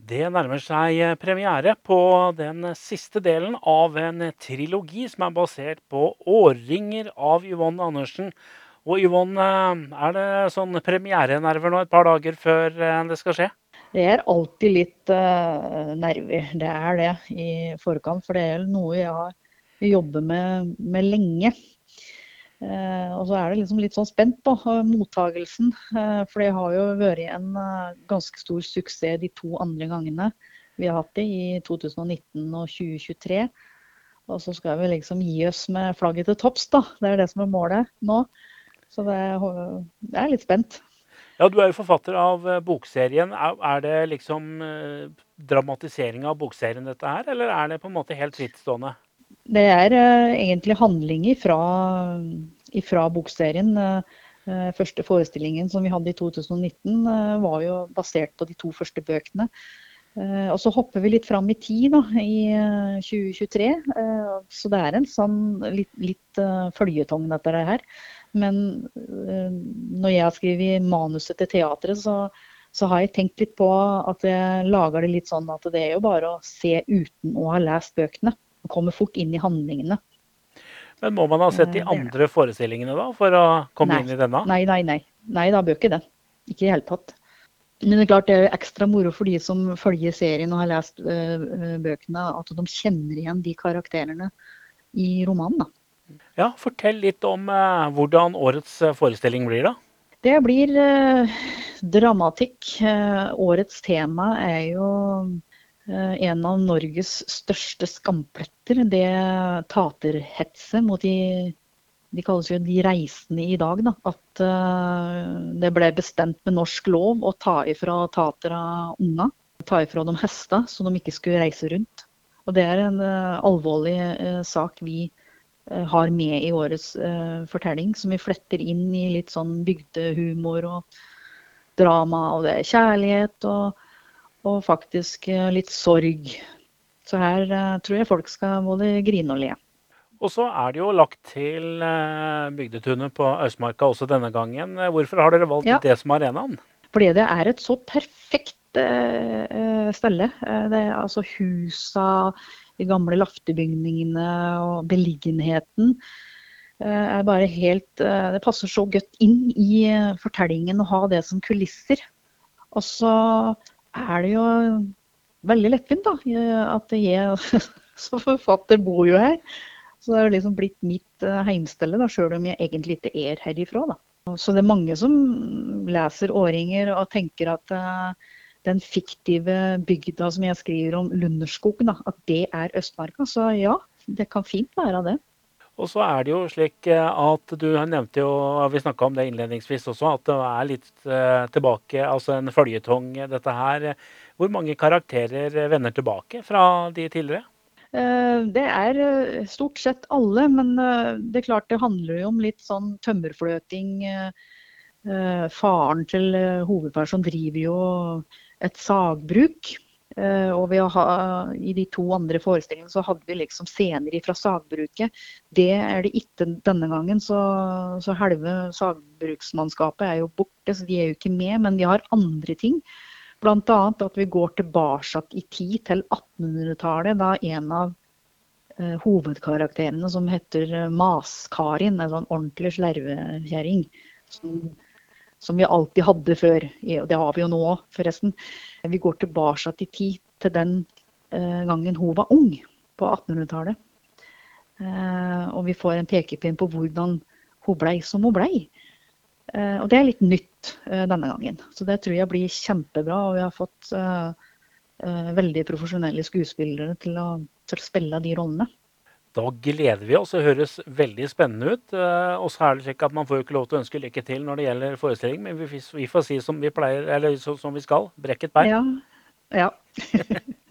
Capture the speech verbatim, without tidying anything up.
Det nærmer seg eh, premiere på den siste delen av en trilogi som er basert på Årringer av Yvonne Andersen. Og Yvonne, eh, er det sånn premierenerver nå et par dager før eh, det skal skje? Det er alltid litt uh, nerver, det er det i forkant, for det er noe jeg har jobbet med, med lenge. Uh, og så er det liksom litt sånn spent på uh, mottagelsen, uh, for det har jo vært en uh, ganske stor suksess de to andre gangene. Vi har hatt det i to tusen nitten og tjue tjuetre, og så skal vi liksom gi oss med flagget til topps da. Det er det som er målet nå, så det er, det er litt spent. Ja, du er jo forfatter av eh, bokserien. Er, er det liksom eh, dramatisering av bokserien dette her, eller er det på en måte helt frittstående? Det er uh, egentlig handlinger fra, fra bokserien. Uh, første forestillingen som vi hadde i to tusen nitten uh, var jo basert på de to første bøkene. Uh, og så hopper vi litt fram i tid da, i uh, tjue tjuetre. Uh, så det er en sånn litt, litt uh, føljetong dette her. Men uh, når jeg har skrevet manuset til teatret, så, så har jeg tenkt litt på at jeg lager det litt sånn at det er jo bare å se uten å ha lest bøkene. Og komme fort inn i handlingene. Men må man ha sett de Uh, det er det. andre forestillingene da, for å komme Nei, inn i denne? nei, nei, nei. Nei, da bør ikke det. Ikke i hele tatt. Men det er klart det er ekstra moro for de som følger serien og har lest uh, bøkene, at de kjenner igjen de karakterene i romanen da. Ja, fortell litt om eh, hvordan årets eh, forestilling blir da. Det blir uh, dramatikk. Uh, årets tema er jo uh, en av Norges største skampletter. Det taterhetset mot de, de kalles jo de reisende i dag, da. At uh, det ble bestemt med norsk lov å ta ifra tatera unga. Ta ifra dem hester, så de ikke skulle reise rundt. Og det er en uh, alvorlig uh, sak vi har med i årets uh, fortelling, som vi fletter inn i litt sånn bygdehumor og drama, og det er kjærlighet og, og faktisk uh, litt sorg. Så her uh, tror jeg folk skal både grine og le. Og så er det jo lagt til eh, Bygdetunet på Østmarka også denne gangen. Eh, Hvorfor har dere valgt Ja, det som arenaen? fordi det er et så perfekt uh, stelle. Uh, det er altså husa, de gamle laftebygningene og beliggenheten er bare helt, det passer så godt inn i fortellingen å ha det som kulisser. Og så er det jo veldig lettvint da, at jeg som forfatter bor jo her. Så det er jo liksom blitt mitt heimstelle da, selv om jeg egentlig ikke er herifra da. Så det er mange som leser Årringer og tenker at den fiktive bygda som jeg skriver om, Lunderskog, da, at det er Østmarka. Så ja, det kan fint være det. Og så er det jo slik eh, at du nevnte jo, vi snakket om det innledningsvis også, at det er litt eh, tilbake, altså en føljetong dette her. Hvor mange karakterer vender tilbake fra de tidligere? Eh, Det er eh, stort sett alle, men eh, det er klart det handler jo om litt sånn tømmerfløting. Eh, eh, Faren til eh, hovedpersonen driver jo et sagbruk. Eh, Og ved å ha, i de to andre forestillingene så hadde vi liksom scener fra sagbruket. Det er det ikke denne gangen, så, så halve sagbruksmannskapet er jo borte, så de er jo ikke med, men vi har andre ting. Blant annet at vi går tilbake i tid til attenhundretallet, da en av eh, hovedkarakterene som heter eh, Mas-Karin, en sånn ordentlig slervekjæring, som, som vi alltid hadde før, og det har vi jo nå forresten. Vi går tilbake i tid til den eh, gangen hun var ung, på attenhundretallet. Eh, og vi får en pekepinn på hvordan hun ble som hun ble. Uh, og det er litt nytt uh, denne gangen. Så det tror jeg blir kjempebra. Og vi har fått uh, uh, veldig profesjonelle skuespillere til å, til å spille de rollene. Da gleder vi oss, det høres veldig spennende ut. Uh, og så er det slik at man får jo ikke lov til å ønske lykke til når det gjelder forestilling, men vi, vi får si som vi pleier, eller som vi skal, brekk et bein. Ja, ja.